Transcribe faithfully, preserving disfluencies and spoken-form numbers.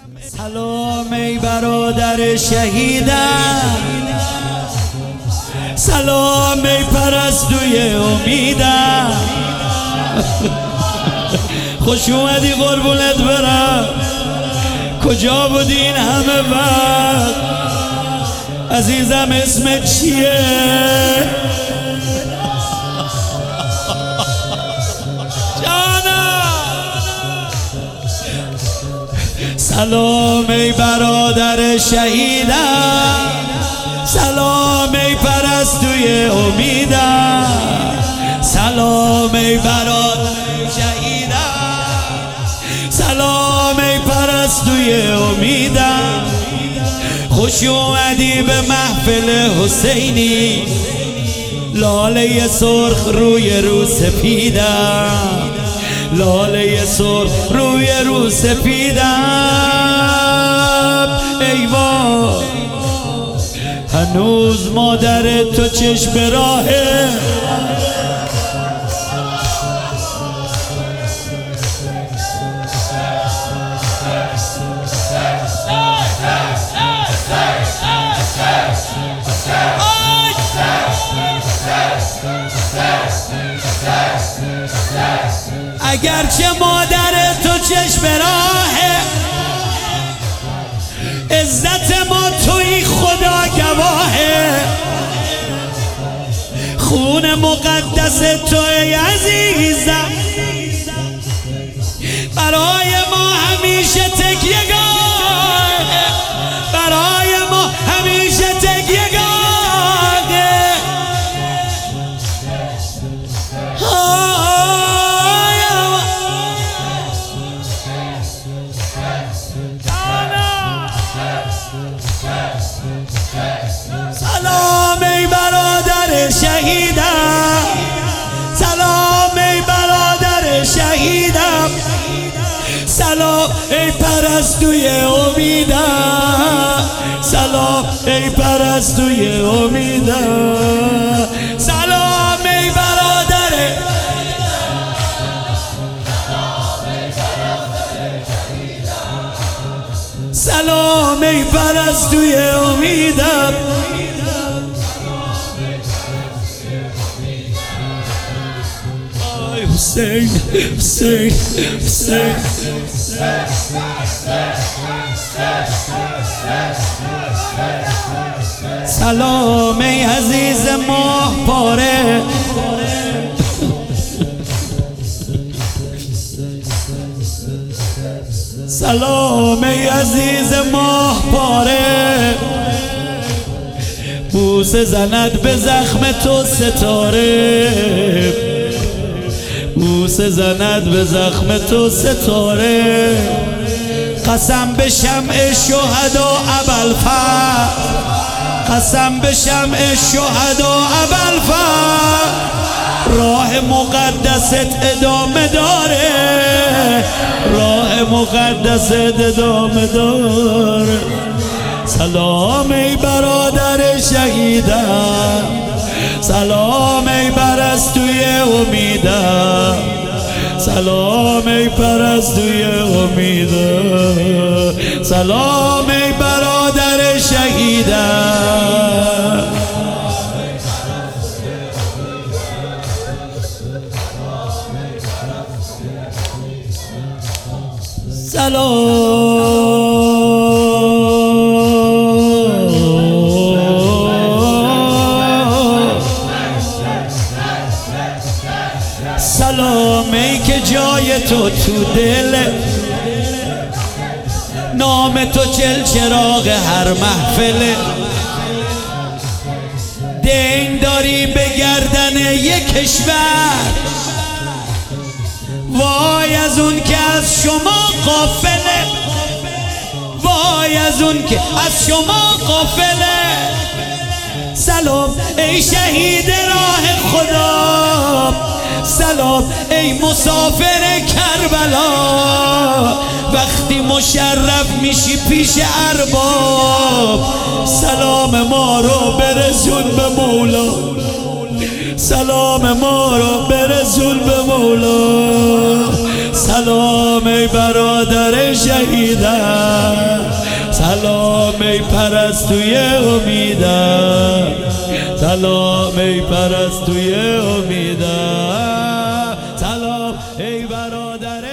سلام ای برادر شهیدم، سلام ای پرستوی امیدم. خوش اومدی قربونت برم، کجا بودین همه وقت؟ عزیزم اسمت چیه؟ سلام ای برادر شهیدم، سلام ای پرستوی امیدم. سلام ای برادر شهیدم، سلام ای پرستوی امیدم. خوش اومدی به محفل حسینی، لاله سرخ روی رو سپیدم، لاله سرخ روی رو سپیدم. ای وای هنوز مادر تو چشم راهه، اگرچه مادر تو چشم راهه، عزت ما توی خدا گواهه. خون مقدس توی عزیزم، برای ما همیشه تکیه‌گاهه، برای ما همیشه تکیه‌گاهه. سلام ای برادر شهیدم، سلام ای برادر شهیدم، سلام ای پرستوی امیدم، سلام ای پرستوی امیدم. سلام ای برادر، سلام ای پرستوی امیدم. حسین حسین حسین سلام ای عزیز ماه پاره، سلام ای عزیز ماه پاره. بوسه زند به زخم تو ستاره، بوسه زند به زخم تو ستاره. قسم به شمع شهدا ابوالفضل، قسم به شمع شهدا ابوالفضل. راه مقدست ادامه داره، راه مقدست ادامه داره. سلام ای برادر شهیدم، سلام ای پرستوی امیدم، سلام ای پرستوی امیدم، سلام ای برادر شهیدم. سلام سلام ای که جای تو تو دل، نام تو چل چراغ هر محفله. دین داری به گردن یک کشور، وای از اون که از شما غافله، وای از اون که از شما غافله. سلام ای شهید راه خدا، سلام ای مسافر کربلا. وقتی مشرف میشی پیش ارباب، سلام ما رو برسون به مولا، سلام ما رو برسون به مولا. سلام ای برادر شهیدم، سلام ای پرستوی امیدم، سلام ای پرستوی امیدم، سلام ای برادر